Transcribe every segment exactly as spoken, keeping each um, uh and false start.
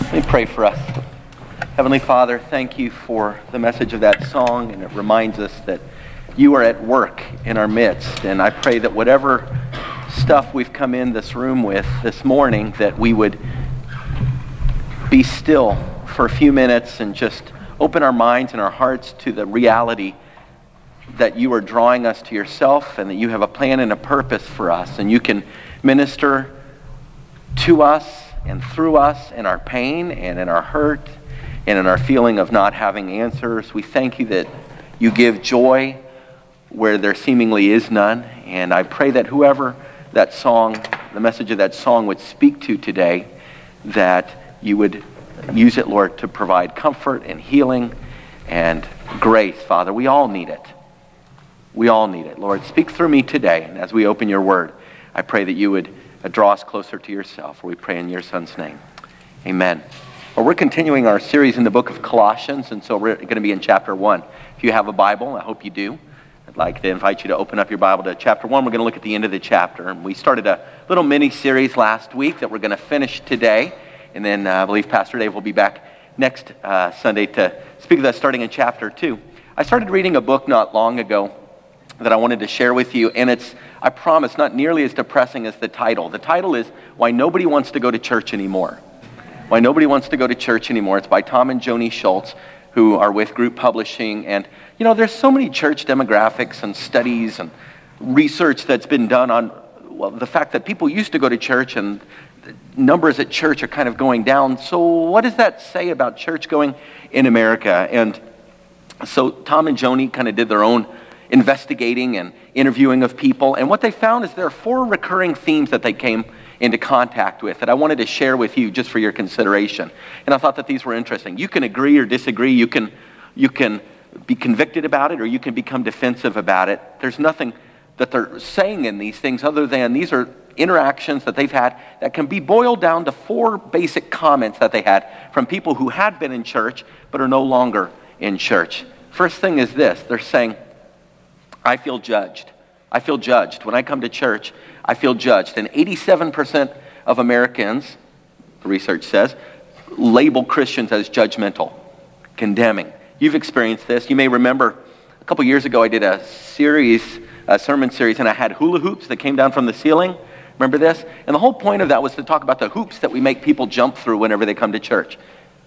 Let me pray for us. Heavenly Father, thank you for the message of that song, and it reminds us that you are at work in our midst. And I pray that whatever stuff we've come in this room with this morning, that we would be still for a few minutes and just open our minds and our hearts to the reality that you are drawing us to yourself and that you have a plan and a purpose for us. And you can minister to us and through us in our pain and in our hurt and in our feeling of not having answers. We thank you that you give joy where there seemingly is none. And I pray that whoever that song, the message of that song would speak to today, that you would use it, Lord, to provide comfort and healing and grace, Father. We all need it. We all need it. Lord, speak through me today. And as we open your word, I pray that you would draw us closer to yourself. We pray in your Son's name. Amen. Well, we're continuing our series in the book of Colossians, and so we're going to be in chapter one. If you have a Bible, I hope you do. I'd like to invite you to open up your Bible to chapter one. We're going to look at the end of the chapter. And we started a little mini-series last week that we're going to finish today. And then uh, I believe Pastor Dave will be back next uh, Sunday to speak with us starting in chapter two. I started reading a book not long ago that I wanted to share with you, and it's, I promise, not nearly as depressing as the title. The title is Why Nobody Wants to Go to Church Anymore. Why Nobody Wants to Go to Church Anymore. It's by Tom and Joni Schultz, who are with Group Publishing. And, you know, there's so many church demographics and studies and research that's been done on, well, the fact that people used to go to church and numbers at church are kind of going down. So what does that say about church going in America? And so Tom and Joni kind of did their own investigating and interviewing of people, and what they found is there are four recurring themes that they came into contact with that I wanted to share with you just for your consideration. And I thought that these were interesting. You can agree or disagree, you can you can be convicted about it, or you can become defensive about it. There's nothing that they're saying in these things other than these are interactions that they've had that can be boiled down to four basic comments that they had from people who had been in church but are no longer in church. First thing is this: they're saying, I feel judged. I feel judged. When I come to church, I feel judged. And eighty-seven percent of Americans, the research says, label Christians as judgmental, condemning. You've experienced this. You may remember a couple years ago I did a series, a sermon series, and I had hula hoops that came down from the ceiling. Remember this? And the whole point of that was to talk about the hoops that we make people jump through whenever they come to church.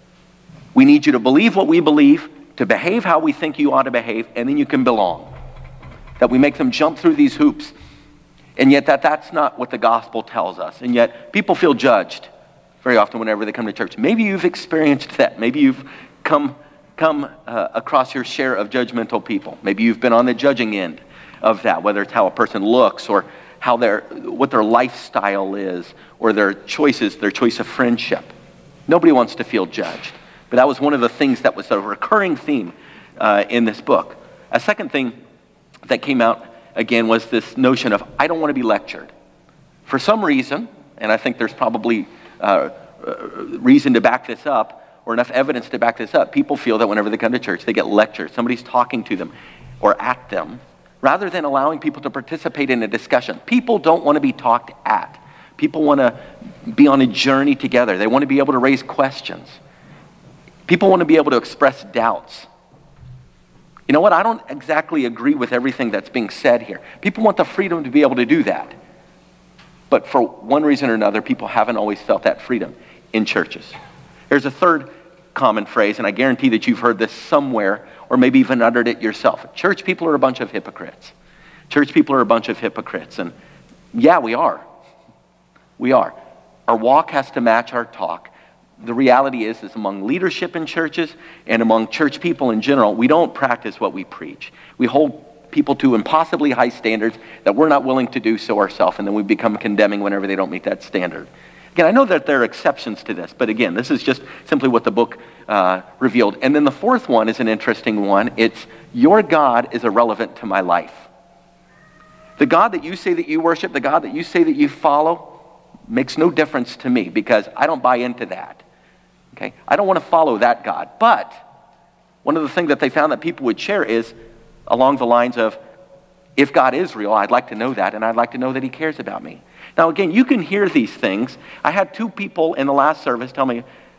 We need you to believe what we believe, to behave how we think you ought to behave, and then you can belong. That we make them jump through these hoops. And yet that that's not what the gospel tells us. And yet people feel judged very often whenever they come to church. Maybe you've experienced that. Maybe you've come come uh, across your share of judgmental people. Maybe you've been on the judging end of that, whether it's how a person looks or how their what their lifestyle is or their choices, their choice of friendship. Nobody wants to feel judged. But that was one of the things that was a recurring theme uh, in this book. A second thing that came out again was this notion of, I don't want to be lectured. For some reason, and I think there's probably uh, uh, reason to back this up, or enough evidence to back this up, people feel that whenever they come to church, they get lectured. Somebody's talking to them or at them, rather than allowing people to participate in a discussion. People don't want to be talked at. People want to be on a journey together. They want to be able to raise questions. People want to be able to express doubts. You know what? I don't exactly agree with everything that's being said here. People want the freedom to be able to do that. But for one reason or another, people haven't always felt that freedom in churches. There's a third common phrase, and I guarantee that you've heard this somewhere, or maybe even uttered it yourself. Church people are a bunch of hypocrites. Church people are a bunch of hypocrites. And yeah, we are. We are. Our walk has to match our talk. The reality is, is among leadership in churches and among church people in general, we don't practice what we preach. We hold people to impossibly high standards that we're not willing to do so ourselves, and then we become condemning whenever they don't meet that standard. Again, I know that there are exceptions to this, but again, this is just simply what the book uh, revealed. And then the fourth one is an interesting one. It's, your God is irrelevant to my life. The God that you say that you worship, the God that you say that you follow, makes no difference to me because I don't buy into that. Okay? I don't want to follow that God. But one of the things that they found that people would share is along the lines of, if God is real, I'd like to know that, and I'd like to know that he cares about me. Now again, you can hear these things. I had two people in the last service tell me,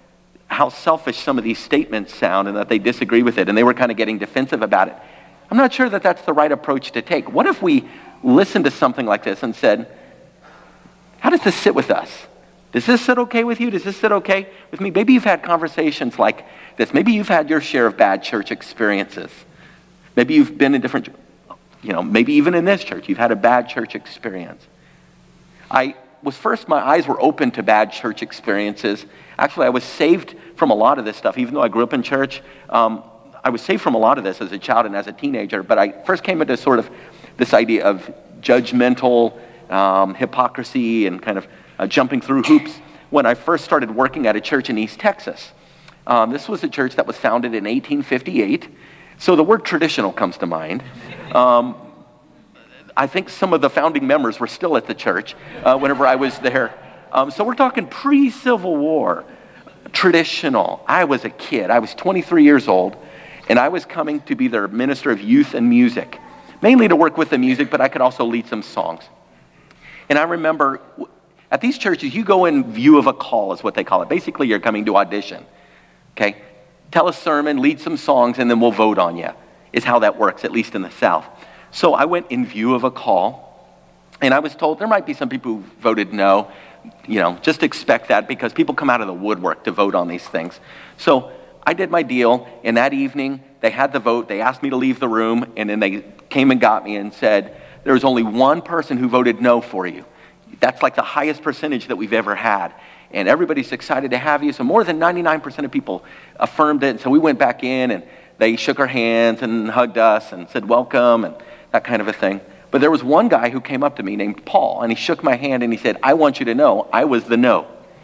how selfish some of these statements sound and that they disagree with it, and they were kind of getting defensive about it. I'm not sure that that's the right approach to take. What if we listened to something like this and said, how does this sit with us? Does this sit okay with you? Does this sit okay with me? Maybe you've had conversations like this. Maybe you've had your share of bad church experiences. Maybe you've been in different, you know, maybe even in this church, you've had a bad church experience. I was first, my eyes were open to bad church experiences. Actually, I was saved from a lot of this stuff. Even though I grew up in church, um, I was saved from a lot of this as a child and as a teenager. But I first came into sort of this idea of judgmental um, hypocrisy and kind of uh, jumping through hoops when I first started working at a church in East Texas. Um, this was a church that was founded in eighteen fifty-eight. So the word traditional comes to mind. Um, I think some of the founding members were still at the church uh, whenever I was there. Um, so we're talking pre-Civil War, traditional. I was a kid. I was twenty-three years old, and I was coming to be their minister of youth and music, mainly to work with the music, but I could also lead some songs. And I remember at these churches, you go in view of a call is what they call it. Basically, you're coming to audition, okay? Tell a sermon, lead some songs, and then we'll vote on you, is how that works, at least in the South. So I went in view of a call, and I was told there might be some people who voted no. You know, just expect that because people come out of the woodwork to vote on these things. So I did my deal, and that evening, they had the vote. They asked me to leave the room, and then they came and got me and said, there was only one person who voted no for you. That's like the highest percentage that we've ever had. And everybody's excited to have you. So more than ninety-nine percent of people affirmed it. And so we went back in, and they shook our hands and hugged us and said, welcome, and that kind of a thing. But there was one guy who came up to me named Paul, and he shook my hand, and he said, I want you to know I was the no.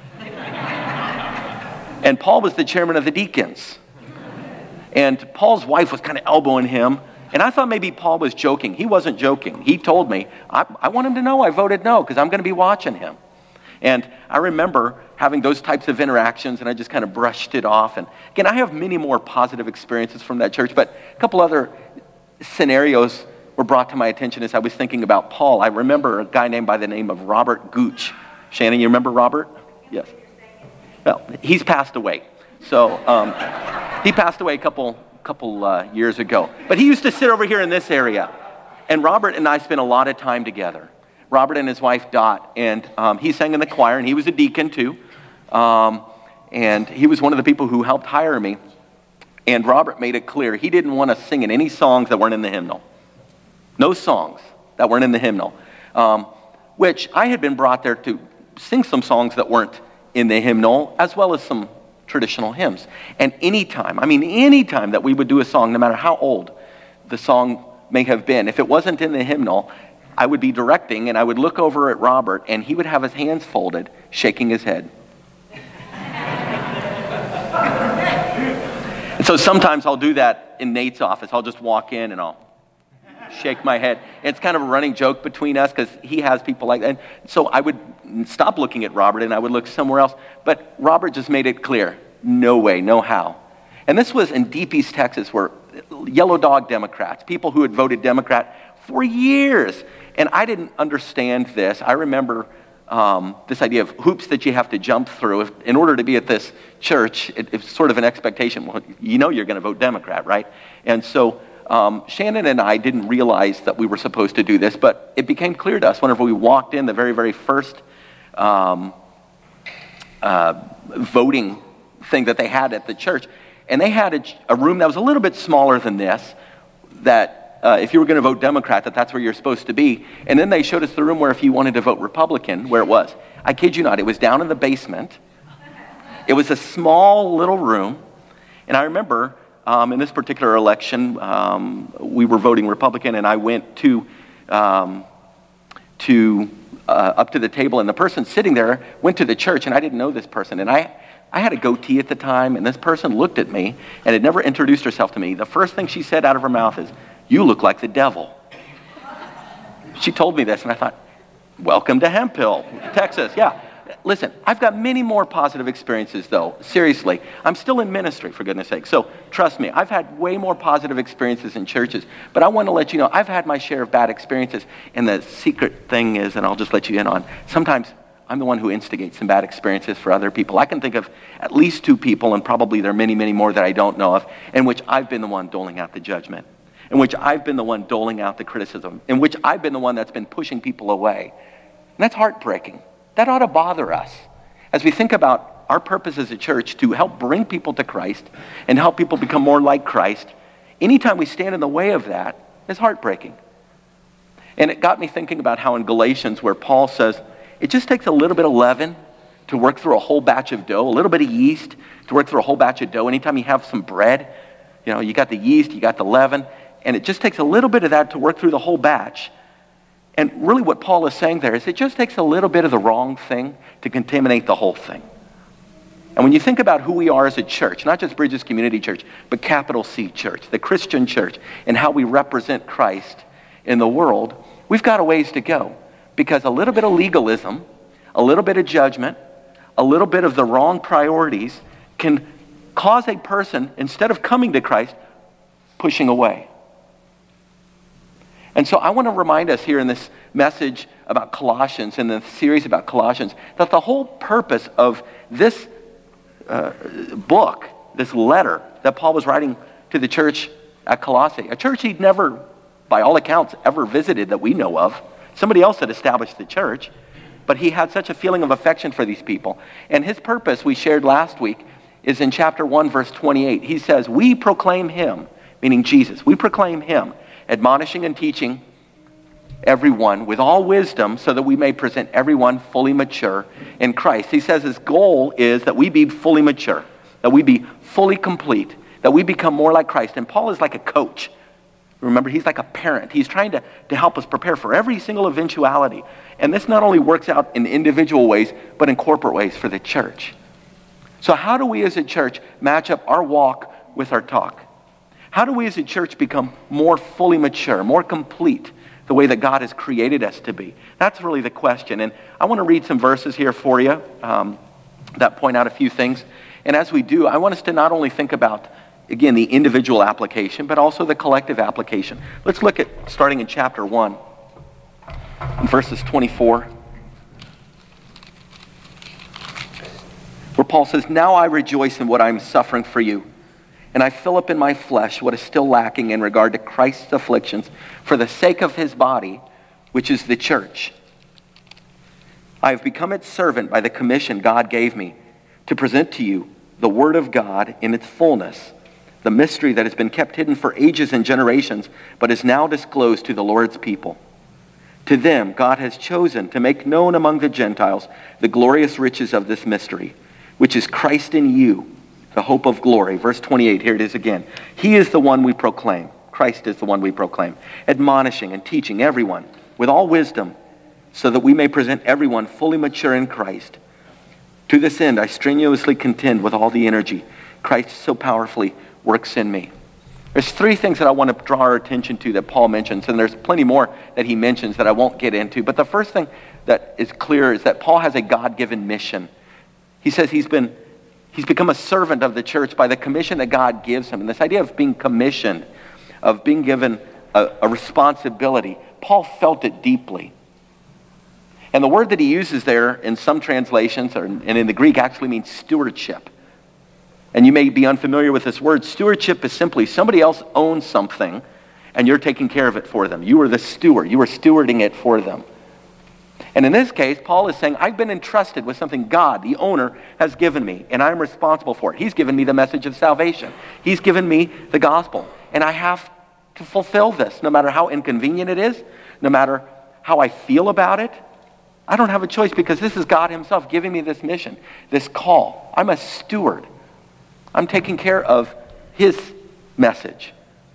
And Paul was the chairman of the deacons. And Paul's wife was kind of elbowing him. And I thought maybe Paul was joking. He wasn't joking. He told me, I, I want him to know I voted no because I'm going to be watching him. And I remember having those types of interactions, and I just kind of brushed it off. And again, I have many more positive experiences from that church, but a couple other scenarios were brought to my attention as I was thinking about Paul. I remember a guy named by the name of Robert Gooch. Shannon, you remember Robert? Yes. Well, he's passed away. So um, he passed away a couple couple uh, years ago. But he used to sit over here in this area. And Robert and I spent a lot of time together. Robert and his wife Dot. And um, he sang in the choir, and he was a deacon too. Um, and he was one of the people who helped hire me. And Robert made it clear he didn't want us singing any songs that weren't in the hymnal. No songs that weren't in the hymnal. Um, which I had been brought there to sing some songs that weren't in the hymnal, as well as some traditional hymns. And anytime, I mean anytime that we would do a song, no matter how old the song may have been, if it wasn't in the hymnal, I would be directing, and I would look over at Robert, and he would have his hands folded, shaking his head. And so sometimes I'll do that in Nate's office. I'll just walk in and I'll shake my head. And it's kind of a running joke between us because he has people like that. And so I would stop looking at Robert and I would look somewhere else. But Robert just made it clear, no way, no how. And this was in Deep East Texas, where yellow dog Democrats, people who had voted Democrat for years. And I didn't understand this. I remember um, this idea of hoops that you have to jump through. If, in order to be at this church, it, it's sort of an expectation. Well, you know you're going to vote Democrat, right? And so Um, Shannon and I didn't realize that we were supposed to do this, but it became clear to us whenever we walked in the very, very first um, uh, voting thing that they had at the church. And they had a, a room that was a little bit smaller than this, that uh, if you were going to vote Democrat, that that's where you're supposed to be. And then they showed us the room where if you wanted to vote Republican, where it was. I kid you not, it was down in the basement. It was a small little room. And I remember Um, in this particular election, um, we were voting Republican, and I went to um, to uh, up to the table, and the person sitting there went to the church, and I didn't know this person, and I, I had a goatee at the time, and this person looked at me and had never introduced herself to me. The first thing she said out of her mouth is, "You look like the devil." She told me this, and I thought, welcome to Hemphill, Texas. Yeah. Listen, I've got many more positive experiences, though. Seriously, I'm still in ministry, for goodness sake. So trust me, I've had way more positive experiences in churches. But I want to let you know, I've had my share of bad experiences. And the secret thing is, and I'll just let you in on, sometimes I'm the one who instigates some bad experiences for other people. I can think of at least two people, and probably there are many, many more that I don't know of, in which I've been the one doling out the judgment, in which I've been the one doling out the criticism, in which I've been the one that's been pushing people away. And that's heartbreaking. That ought to bother us as we think about our purpose as a church to help bring people to Christ and help people become more like Christ. Anytime we stand in the way of that is heartbreaking. And it got me thinking about how in Galatians, where Paul says, it just takes a little bit of leaven to work through a whole batch of dough, a little bit of yeast to work through a whole batch of dough. Anytime you have some bread, you know, you got the yeast, you got the leaven, and it just takes a little bit of that to work through the whole batch. And really what Paul is saying there is it just takes a little bit of the wrong thing to contaminate the whole thing. And when you think about who we are as a church, not just Bridges Community Church, but capital C Church, the Christian church, and how we represent Christ in the world, we've got a ways to go. Because a little bit of legalism, a little bit of judgment, a little bit of the wrong priorities can cause a person, instead of coming to Christ, pushing away. And so I want to remind us here in this message about Colossians, in the series about Colossians, that the whole purpose of this uh, book, this letter that Paul was writing to the church at Colossae, a church he'd never, by all accounts, ever visited that we know of. Somebody else had established the church, but he had such a feeling of affection for these people. And his purpose, we shared last week, is in chapter one, verse twenty-eight. He says, we proclaim him, meaning Jesus. We proclaim him, admonishing and teaching everyone with all wisdom so that we may present everyone fully mature in Christ. He says his goal is that we be fully mature, that we be fully complete, that we become more like Christ. And Paul is like a coach. Remember, he's like a parent. He's trying to, to help us prepare for every single eventuality. And this not only works out in individual ways, but in corporate ways for the church. So how do we as a church match up our walk with our talk? How do we as a church become more fully mature, more complete, the way that God has created us to be? That's really the question. And I want to read some verses here for you um, that point out a few things. And as we do, I want us to not only think about, again, the individual application, but also the collective application. Let's look at, starting in chapter one, in verses twenty-four, where Paul says, now I rejoice in what I am suffering for you, and I fill up in my flesh what is still lacking in regard to Christ's afflictions for the sake of his body, which is the church. I have become its servant by the commission God gave me to present to you the word of God in its fullness, the mystery that has been kept hidden for ages and generations, but is now disclosed to the Lord's people. To them, God has chosen to make known among the Gentiles the glorious riches of this mystery, which is Christ in you, the hope of glory. Verse twenty-eight, here it is again. He is the one we proclaim. Christ is the one we proclaim, admonishing and teaching everyone with all wisdom, so that we may present everyone fully mature in Christ. To this end, I strenuously contend with all the energy Christ so powerfully works in me. There's three things that I want to draw our attention to that Paul mentions, and there's plenty more that he mentions that I won't get into. But the first thing that is clear is that Paul has a God-given mission. He says he's been he's become a servant of the church by the commission that God gives him. And this idea of being commissioned, of being given a, a responsibility, Paul felt it deeply. And the word that he uses there in some translations, or, and in the Greek, actually means stewardship. And you may be unfamiliar with this word. Stewardship is simply somebody else owns something and you're taking care of it for them. You are the steward. You are stewarding it for them. And in this case, Paul is saying, I've been entrusted with something God, the owner, has given me, and I'm responsible for it. He's given me the message of salvation. He's given me the gospel. And I have to fulfill this, no matter how inconvenient it is, no matter how I feel about it. I don't have a choice because this is God himself giving me this mission, this call. I'm a steward. I'm taking care of his message.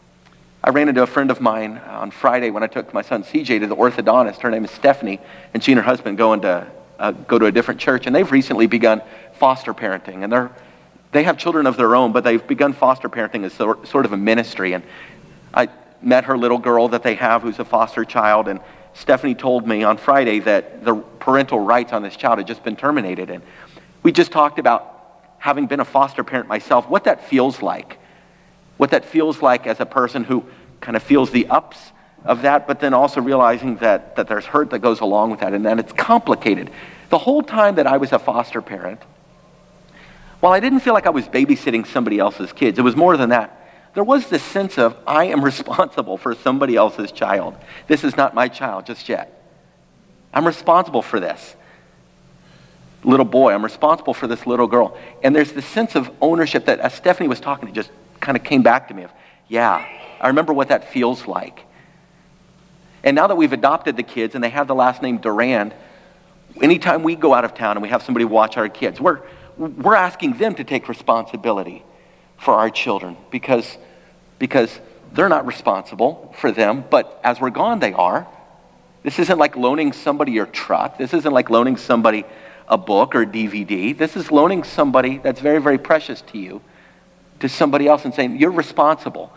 I ran into a friend of mine on Friday when I took my son C J to the orthodontist. Her name is Stephanie, and she and her husband go into uh, go to a different church, and they've recently begun foster parenting. And they're they have children of their own, but they've begun foster parenting as sort, sort of a ministry. And I met her little girl that they have who's a foster child, and Stephanie told me on Friday that the parental rights on this child had just been terminated. And we just talked about, having been a foster parent myself, what that feels like. What that feels like as a person who kind of feels the ups of that, but then also realizing that, that there's hurt that goes along with that, and that it's complicated. The whole time that I was a foster parent, while I didn't feel like I was babysitting somebody else's kids, it was more than that. There was this sense of, I am responsible for somebody else's child. This is not my child just yet. I'm responsible for this little boy. I'm responsible for this little girl. And there's this sense of ownership that, as Stephanie was talking, it just kind of came back to me of, yeah, I remember what that feels like. And now that we've adopted the kids and they have the last name Durand, anytime we go out of town and we have somebody watch our kids, we're, we're asking them to take responsibility for our children because, because they're not responsible for them, but as we're gone, they are. This isn't like loaning somebody your truck. This isn't like loaning somebody a book or a D V D. This is loaning somebody that's very, very precious to you to somebody else and saying, you're responsible.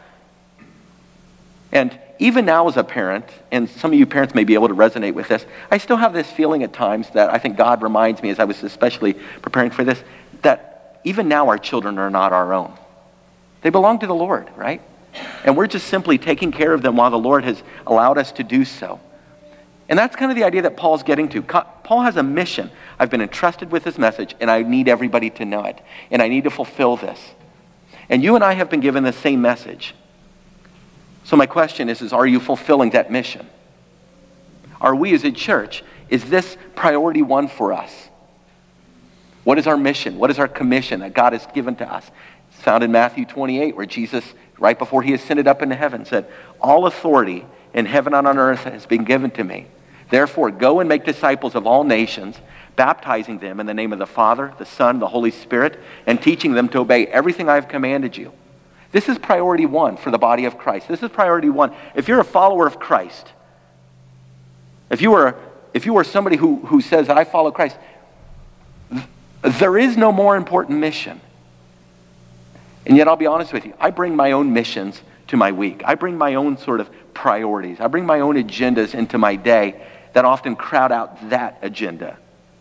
And even now as a parent, and some of you parents may be able to resonate with this, I still have this feeling at times that I think God reminds me as I was especially preparing for this, that even now our children are not our own. They belong to the Lord, right? And we're just simply taking care of them while the Lord has allowed us to do so. And that's kind of the idea that Paul's getting to. Paul has a mission. I've been entrusted with this message, and I need everybody to know it. And I need to fulfill this. And you and I have been given the same message. So my question is, is are you fulfilling that mission? Are we as a church, is this priority one for us? What is our mission? What is our commission that God has given to us? It's found in Matthew twenty-eight, where Jesus, right before he ascended up into heaven, said, all authority in heaven and on earth has been given to me. Therefore, go and make disciples of all nations, baptizing them in the name of the Father, the Son, the Holy Spirit, and teaching them to obey everything I have commanded you. This is priority one for the body of Christ. This is priority one. If you're a follower of Christ, if you were, if you were somebody who, who says, I follow Christ, th- there is no more important mission. And yet I'll be honest with you, I bring my own missions to my week. I bring my own sort of priorities. I bring my own agendas into my day that often crowd out that agenda.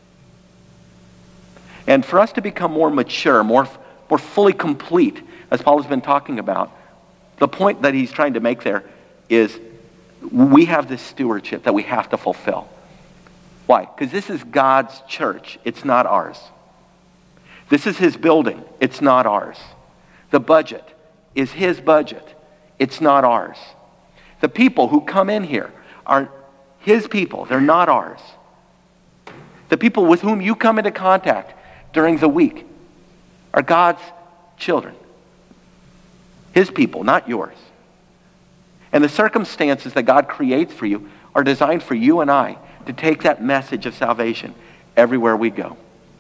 And for us to become more mature, more, more fully complete, as Paul has been talking about, the point that he's trying to make there is we have this stewardship that we have to fulfill. Why? Because this is God's church. It's not ours. This is his building. It's not ours. The budget is his budget. It's not ours. The people who come in here are his people. They're not ours. The people with whom you come into contact during the week are God's children. His people, not yours. And the circumstances that God creates for you are designed for you and I to take that message of salvation everywhere we go.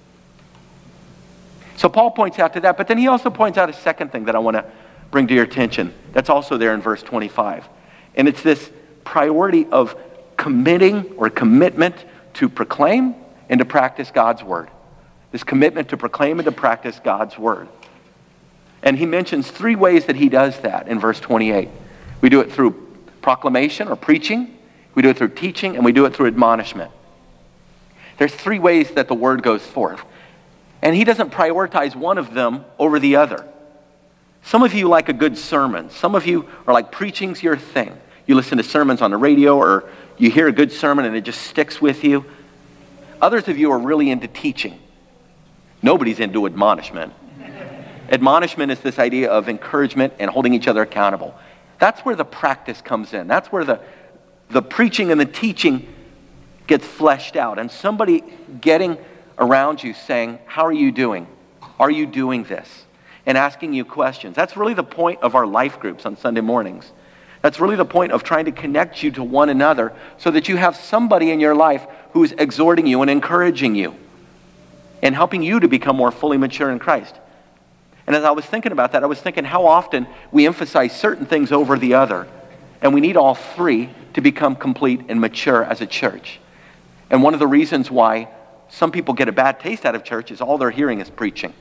So Paul points out to that, but then he also points out a second thing that I want to bring to your attention. That's also there in verse twenty-five. And it's this priority of committing or commitment to proclaim and to practice God's word. This commitment to proclaim and to practice God's word. And he mentions three ways that he does that in verse twenty-eight. We do it through proclamation or preaching, we do it through teaching, and we do it through admonishment. There's three ways that the word goes forth. And he doesn't prioritize one of them over the other. Some of you like a good sermon. Some of you are like preaching's your thing. You listen to sermons on the radio or you hear a good sermon and it just sticks with you. Others of you are really into teaching. Nobody's into admonishment. Admonishment is this idea of encouragement and holding each other accountable. That's where the practice comes in. That's where the, the preaching and the teaching gets fleshed out. And somebody getting around you saying, how are you doing? Are you doing this? And asking you questions. That's really the point of our life groups on Sunday mornings. That's really the point of trying to connect you to one another so that you have somebody in your life who's exhorting you and encouraging you and helping you to become more fully mature in Christ. And as I was thinking about that, I was thinking how often we emphasize certain things over the other, and we need all three to become complete and mature as a church. And one of the reasons why some people get a bad taste out of church is all they're hearing is preaching.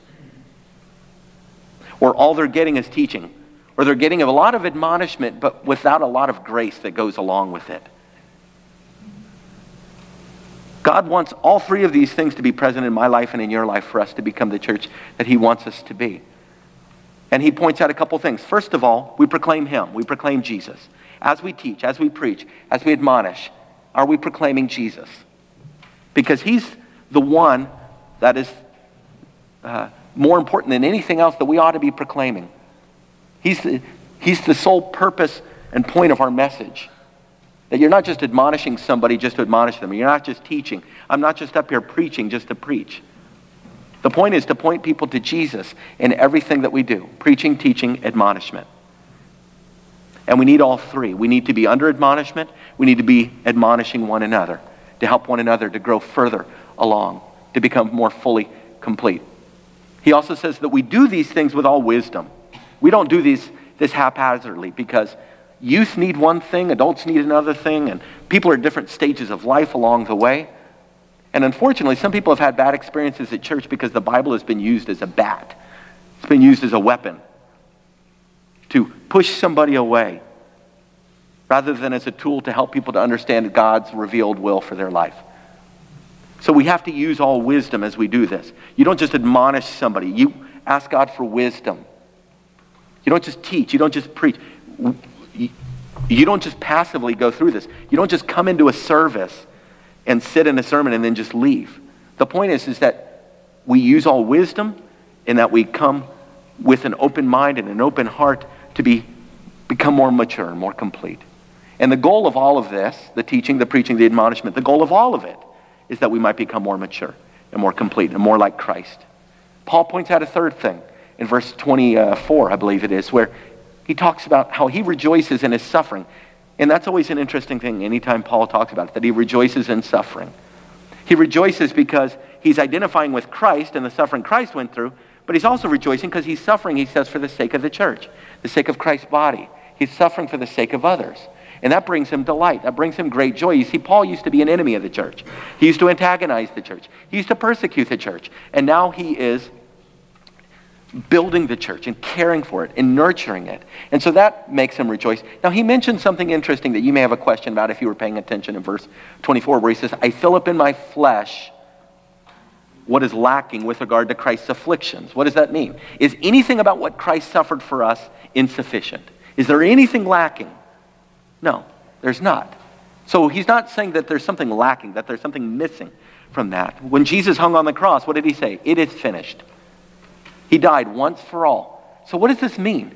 Or all they're getting is teaching. Or they're getting a lot of admonishment, but without a lot of grace that goes along with it. God wants all three of these things to be present in my life and in your life for us to become the church that he wants us to be. And he points out a couple things. First of all, we proclaim him. We proclaim Jesus. As we teach, as we preach, as we admonish, are we proclaiming Jesus? Because he's the one that is uh, more important than anything else that we ought to be proclaiming. He's the, he's the sole purpose and point of our message. That you're not just admonishing somebody just to admonish them. You're not just teaching. I'm not just up here preaching just to preach. The point is to point people to Jesus in everything that we do. Preaching, teaching, admonishment. And we need all three. We need to be under admonishment. We need to be admonishing one another to help one another to grow further along, to become more fully complete. He also says that we do these things with all wisdom. We don't do these this haphazardly because youth need one thing, adults need another thing, and people are at different stages of life along the way. And unfortunately, some people have had bad experiences at church because the Bible has been used as a bat. It's been used as a weapon to push somebody away rather than as a tool to help people to understand God's revealed will for their life. So we have to use all wisdom as we do this. You don't just admonish somebody. You ask God for wisdom. You don't just teach. You don't just preach. You don't just passively go through this. You don't just come into a service and sit in a sermon and then just leave. The point is, is that we use all wisdom and that we come with an open mind and an open heart to be become more mature and more complete. And the goal of all of this, the teaching, the preaching, the admonishment, the goal of all of it is that we might become more mature and more complete and more like Christ. Paul points out a third thing in verse twenty-four, I believe it is, where he talks about how he rejoices in his suffering. And that's always an interesting thing anytime Paul talks about it, that he rejoices in suffering. He rejoices because he's identifying with Christ and the suffering Christ went through, but he's also rejoicing because he's suffering, he says, for the sake of the church, the sake of Christ's body. He's suffering for the sake of others. And that brings him delight. That brings him great joy. You see, Paul used to be an enemy of the church. He used to antagonize the church. He used to persecute the church. And now he is building the church and caring for it and nurturing it. And so that makes him rejoice. Now he mentioned something interesting that you may have a question about if you were paying attention in verse twenty-four, where he says, I fill up in my flesh what is lacking with regard to Christ's afflictions. What does that mean? Is anything about what Christ suffered for us insufficient? Is there anything lacking? No, there's not. So he's not saying that there's something lacking, that there's something missing from that. When Jesus hung on the cross, what did he say? It is finished. He died once for all. So what does this mean?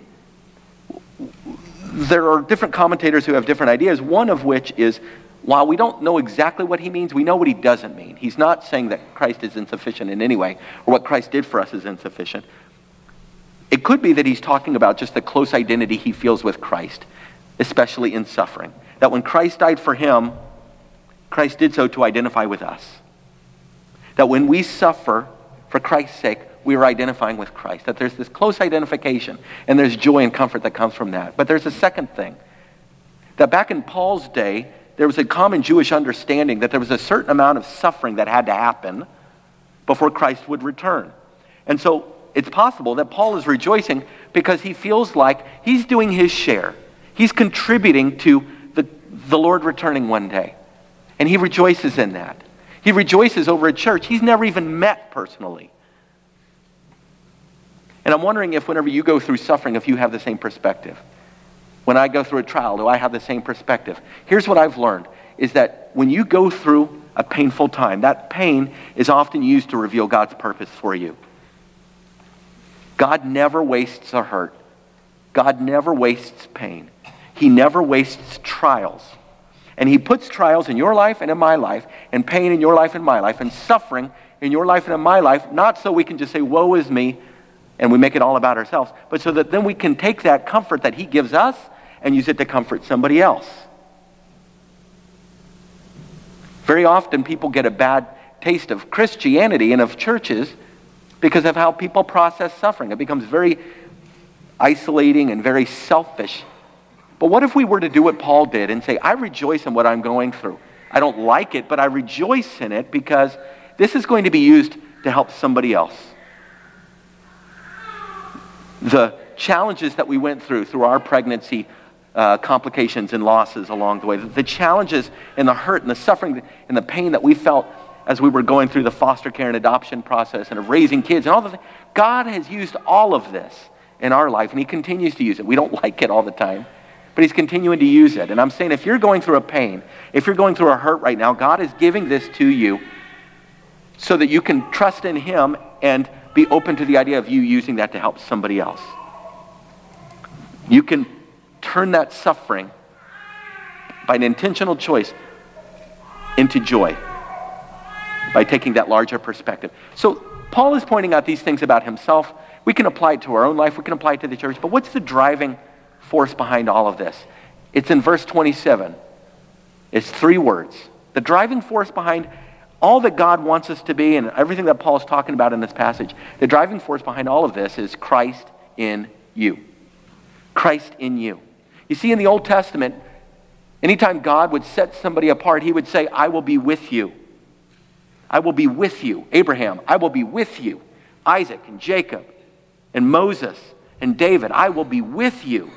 There are different commentators who have different ideas, one of which is, while we don't know exactly what he means, we know what he doesn't mean. He's not saying that Christ is insufficient in any way, or what Christ did for us is insufficient. It could be that he's talking about just the close identity he feels with Christ, especially in suffering. That when Christ died for him, Christ did so to identify with us. That when we suffer for Christ's sake, we are identifying with Christ. That there's this close identification, and there's joy and comfort that comes from that. But there's a second thing. That back in Paul's day, there was a common Jewish understanding that there was a certain amount of suffering that had to happen before Christ would return. And so it's possible that Paul is rejoicing because he feels like he's doing his share. He's contributing to the, the Lord returning one day. And he rejoices in that. He rejoices over a church he's never even met personally. And I'm wondering if whenever you go through suffering, if you have the same perspective. When I go through a trial, do I have the same perspective? Here's what I've learned, is that when you go through a painful time, that pain is often used to reveal God's purpose for you. God never wastes a hurt. God never wastes pain. He never wastes trials. And he puts trials in your life and in my life, and pain in your life and my life, and suffering in your life and in my life, not so we can just say, woe is me, and we make it all about ourselves, but so that then we can take that comfort that he gives us and use it to comfort somebody else. Very often people get a bad taste of Christianity and of churches because of how people process suffering. It becomes very isolating and very selfish. But what if we were to do what Paul did and say, I rejoice in what I'm going through. I don't like it, but I rejoice in it because this is going to be used to help somebody else. The challenges that we went through, through our pregnancy, uh, complications and losses along the way, the challenges and the hurt and the suffering and the pain that we felt as we were going through the foster care and adoption process and of raising kids and all the things, God has used all of this in our life, and he continues to use it. We don't like it all the time, but he's continuing to use it. And I'm saying if you're going through a pain, if you're going through a hurt right now, God is giving this to you so that you can trust in him and be open to the idea of you using that to help somebody else. You can turn that suffering by an intentional choice into joy by taking that larger perspective. So Paul is pointing out these things about himself. We can apply it to our own life. We can apply it to the church. But what's the driving force behind all of this? It's in verse twenty-seven. It's three words. The driving force behind all that God wants us to be and everything that Paul is talking about in this passage, the driving force behind all of this is Christ in you. Christ in you. You see, in the Old Testament, anytime God would set somebody apart, he would say, I will be with you. I will be with you. Abraham, I will be with you. Isaac and Jacob and Moses and David, I will be with you.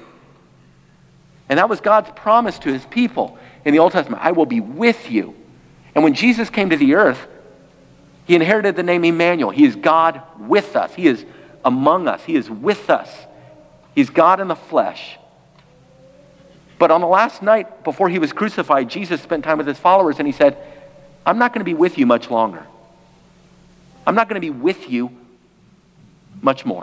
And that was God's promise to his people in the Old Testament. I will be with you. And when Jesus came to the earth, he inherited the name Emmanuel. He is God with us. He is among us. He is with us. He's God in the flesh. But on the last night before he was crucified, Jesus spent time with his followers and he said, I'm not going to be with you much longer. I'm not going to be with you much more.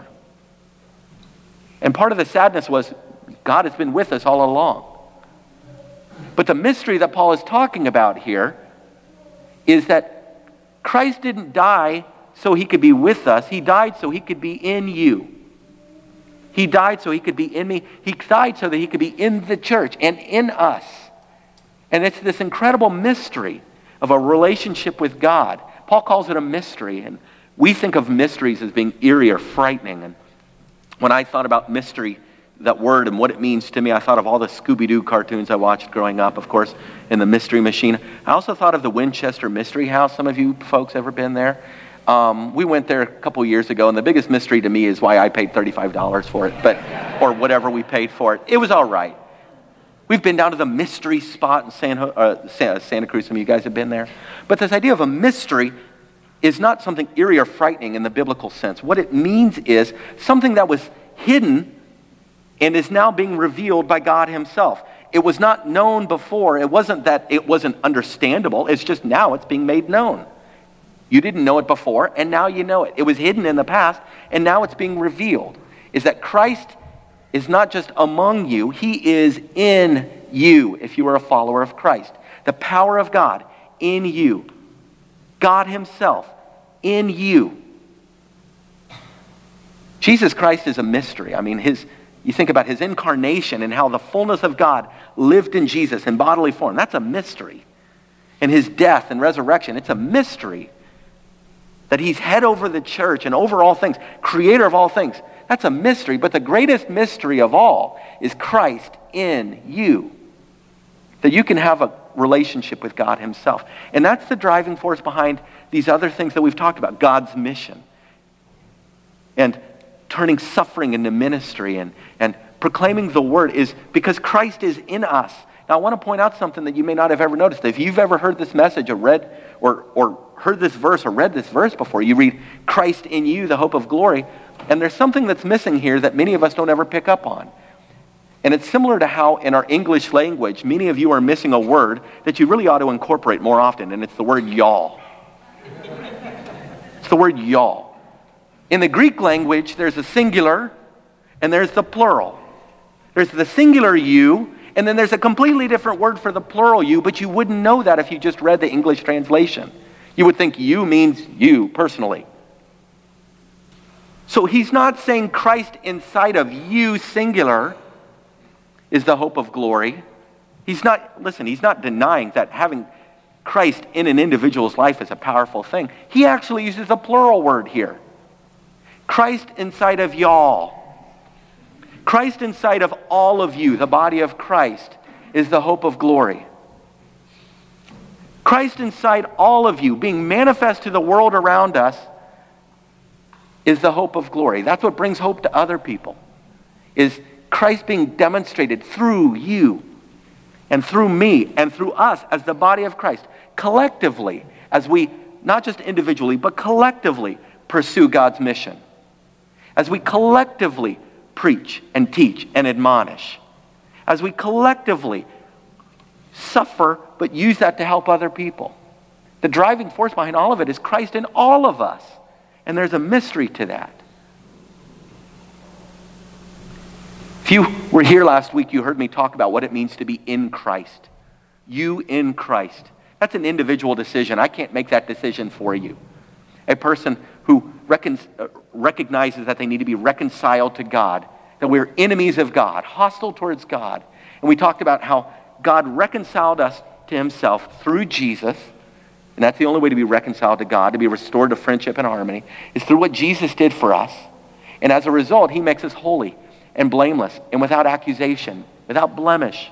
And part of the sadness was God has been with us all along. But the mystery that Paul is talking about here is that Christ didn't die so he could be with us. He died so he could be in you. He died so he could be in me. He died so that he could be in the church and in us. And it's this incredible mystery of a relationship with God. Paul calls it a mystery, and we think of mysteries as being eerie or frightening. And when I thought about mystery, that word and what it means to me, I thought of all the Scooby-Doo cartoons I watched growing up, of course, in the Mystery Machine. I also thought of the Winchester Mystery House. Some of you folks ever been there? Um, we went there a couple years ago, and the biggest mystery to me is why I paid thirty-five dollars for it, but or whatever we paid for it. It was all right. We've been down to the mystery spot in San, uh, Santa Cruz. Some of you guys have been there. But this idea of a mystery is not something eerie or frightening in the biblical sense. What it means is something that was hidden and is now being revealed by God himself. It was not known before. It wasn't that it wasn't understandable. It's just now it's being made known. You didn't know it before, and now you know it. It was hidden in the past, and now it's being revealed. Is that Christ is not just among you, he is in you if you are a follower of Christ. The power of God in you. God himself in you. Jesus Christ is a mystery. I mean, his you think about his incarnation and how the fullness of God lived in Jesus in bodily form. That's a mystery. And his death and resurrection, it's a mystery. That he's head over the church and over all things, creator of all things. That's a mystery. But the greatest mystery of all is Christ in you. That you can have a relationship with God himself. And that's the driving force behind these other things that we've talked about. God's mission. And turning suffering into ministry and, and proclaiming the word is because Christ is in us. Now I want to point out something that you may not have ever noticed. If you've ever heard this message or read or, or heard this verse or read this verse before, you read Christ in you, the hope of glory. And there's something that's missing here that many of us don't ever pick up on. And it's similar to how in our English language, many of you are missing a word that you really ought to incorporate more often, and it's the word y'all. It's the word y'all. In the Greek language, there's a singular and there's the plural. There's the singular you, and then there's a completely different word for the plural you, but you wouldn't know that if you just read the English translation. You would think you means you personally. So he's not saying Christ inside of you, singular, is the hope of glory. He's not, listen, he's not denying that having Christ in an individual's life is a powerful thing. He actually uses a plural word here. Christ inside of y'all. Christ inside of all of you, the body of Christ, is the hope of glory. Christ inside all of you, being manifest to the world around us, is the hope of glory. That's what brings hope to other people, is Christ being demonstrated through you and through me and through us as the body of Christ, collectively, as we, not just individually, but collectively pursue God's mission. As we collectively preach and teach and admonish. As we collectively suffer, but use that to help other people. The driving force behind all of it is Christ in all of us. And there's a mystery to that. If you were here last week, you heard me talk about what it means to be in Christ. You in Christ. That's an individual decision. I can't make that decision for you. A person who recon- uh, recognizes that they need to be reconciled to God, that we're enemies of God, hostile towards God. And we talked about how God reconciled us to himself through Jesus. And that's the only way to be reconciled to God, to be restored to friendship and harmony, is through what Jesus did for us. And as a result, he makes us holy and blameless and without accusation, without blemish.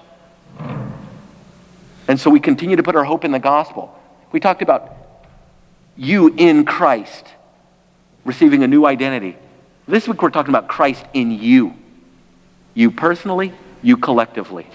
And so we continue to put our hope in the gospel. We talked about you in Christ, receiving a new identity. This week we're talking about Christ in you. You personally, you collectively.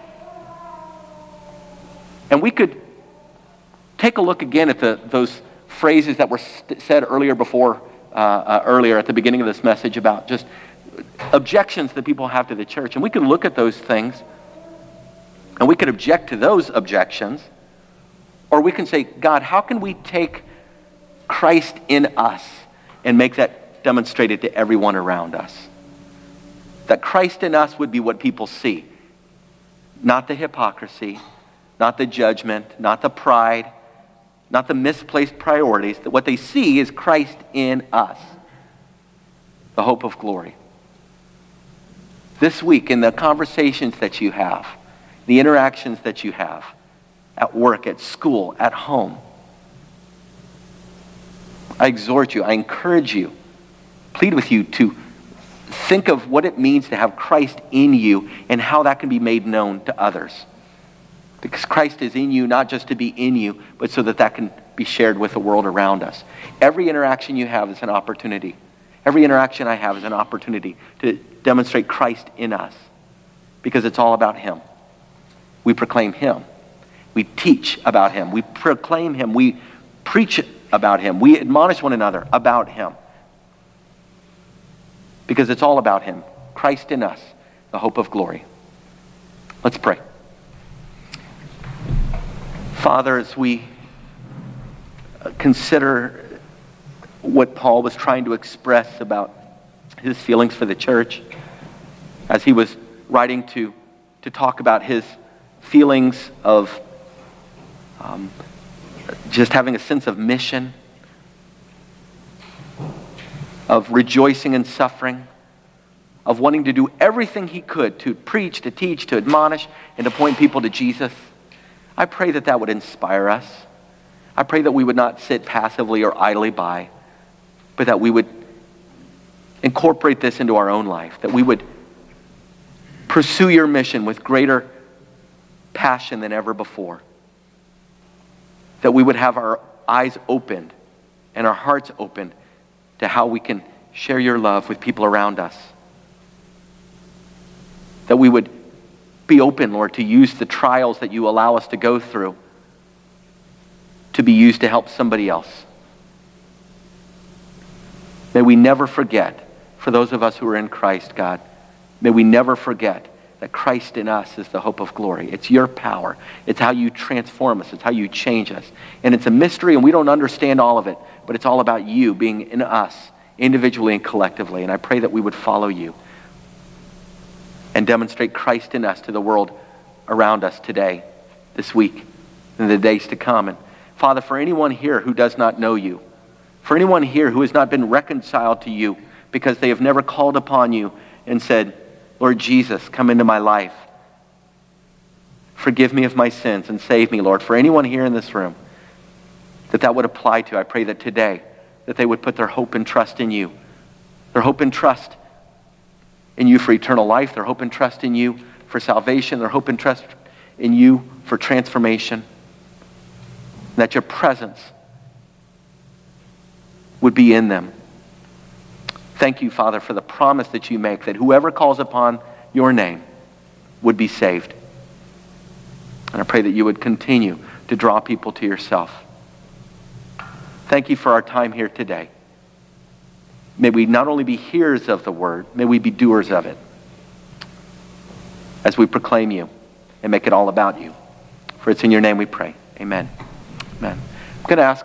And we could take a look again at the, those phrases that were st- said earlier before, uh, uh, earlier at the beginning of this message about just objections that people have to the church. And we could look at those things and we could object to those objections. Or we can say, God, how can we take Christ in us and make that demonstrated to everyone around us? That Christ in us would be what people see. Not the hypocrisy, not the judgment, not the pride, not the misplaced priorities. That what they see is Christ in us, the hope of glory. This week, in the conversations that you have, the interactions that you have, at work, at school, at home, I exhort you, I encourage you, plead with you to think of what it means to have Christ in you and how that can be made known to others. Because Christ is in you, not just to be in you, but so that that can be shared with the world around us. Every interaction you have is an opportunity. Every interaction I have is an opportunity to demonstrate Christ in us, because it's all about him. We proclaim him. We teach about him. We proclaim him. We preach about him. We admonish one another about him. Because it's all about him. Christ in us, the hope of glory. Let's pray. Father, as we consider what Paul was trying to express about his feelings for the church, as he was writing to, to talk about his feelings of um, just having a sense of mission, of rejoicing in suffering, of wanting to do everything he could to preach, to teach, to admonish, and to point people to Jesus. I pray that that would inspire us. I pray that we would not sit passively or idly by, but that we would incorporate this into our own life, that we would pursue your mission with greater passion than ever before, that we would have our eyes opened and our hearts opened to how we can share your love with people around us, that we would be open, Lord, to use the trials that you allow us to go through to be used to help somebody else. May we never forget, for those of us who are in Christ, God, may we never forget that Christ in us is the hope of glory. It's your power. It's how you transform us. It's how you change us. And it's a mystery, and we don't understand all of it, but it's all about you being in us, individually and collectively. And I pray that we would follow you and demonstrate Christ in us to the world around us today, this week, and the days to come. And Father, for anyone here who does not know you, for anyone here who has not been reconciled to you because they have never called upon you and said, Lord Jesus, come into my life. Forgive me of my sins and save me, Lord. For anyone here in this room that that would apply to, I pray that today that they would put their hope and trust in you. Their hope and trust in you for eternal life. Their hope and trust in you for salvation. Their hope and trust in you for transformation. And that your presence would be in them. Thank you, Father, for the promise that you make that whoever calls upon your name would be saved. And I pray that you would continue to draw people to yourself. Thank you for our time here today. May we not only be hearers of the word, may we be doers of it as we proclaim you and make it all about you. For it's in your name we pray. Amen. Amen. I'm going to ask